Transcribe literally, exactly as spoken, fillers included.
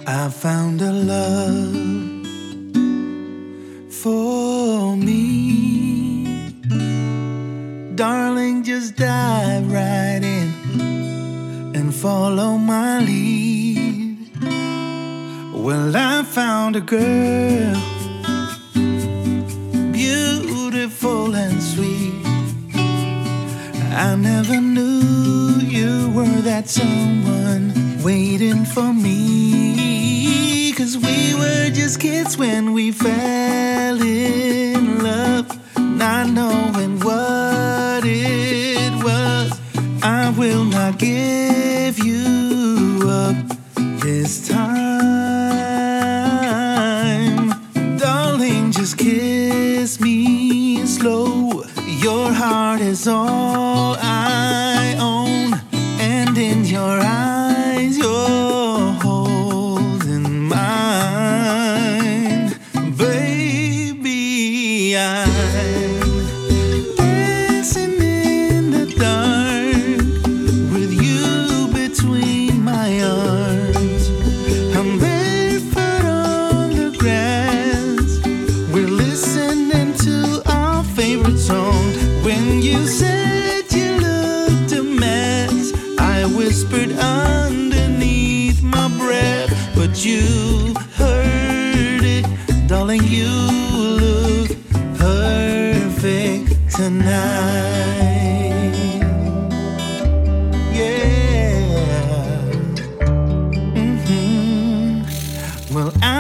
I found a love for me. Darling, just dive right in and follow my lead. Well, I found a girl, beautiful and sweet. I never knew you were that someone waiting for me. 'Cause we were just kids when we fell in love, not knowing what it was. I will not give you up this time. Darling, just kiss me slow. Your heart is all I own, and in your eyes you're holding mine. Baby, I'm dancing in the dark with you between my arms. I'm barefoot on the grass, we're listening to our favorite song. When you said you looked a mess, I whispered underneath my breath, but you heard it. Darling, you look perfect tonight. Yeah. Mm-hmm. Well, I